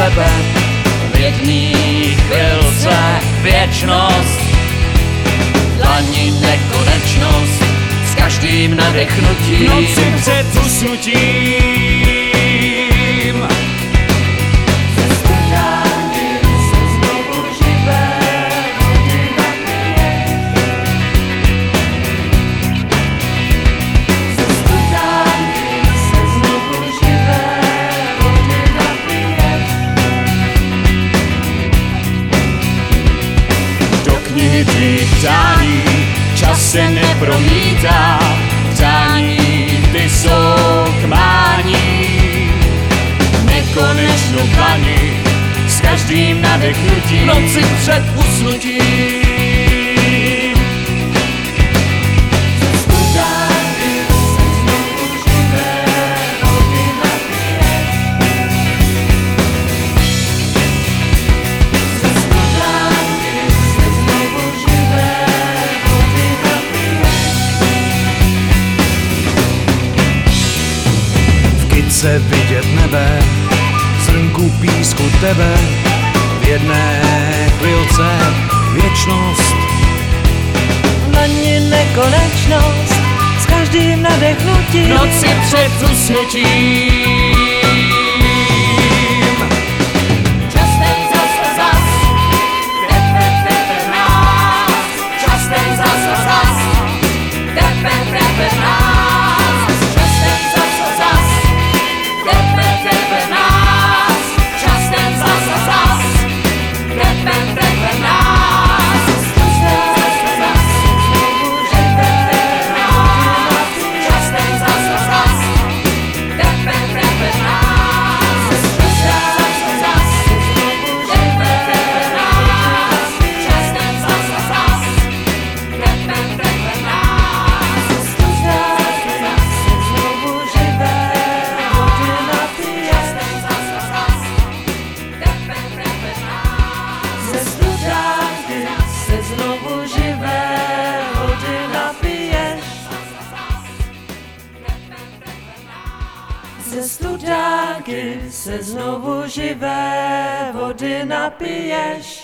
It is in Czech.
tebe, v jedný chvilce věčnost, dlaní nekonečnost, s každým nadechnutím, noci před usnutím. Knihy tvých přání, čas se nepromítá, přání ty jsou k mání. Nekonečnou dlaní, s každým nadechnutím, noci před usnutím. Se vidět nebe, zrnku písku tebe, v jedné chvilce věčnost, na ní nekonečnost, s každým nadechnutím, noci před usnutím. Znovu živé vody napiješ, ze studánky se znovu živé vody napiješ.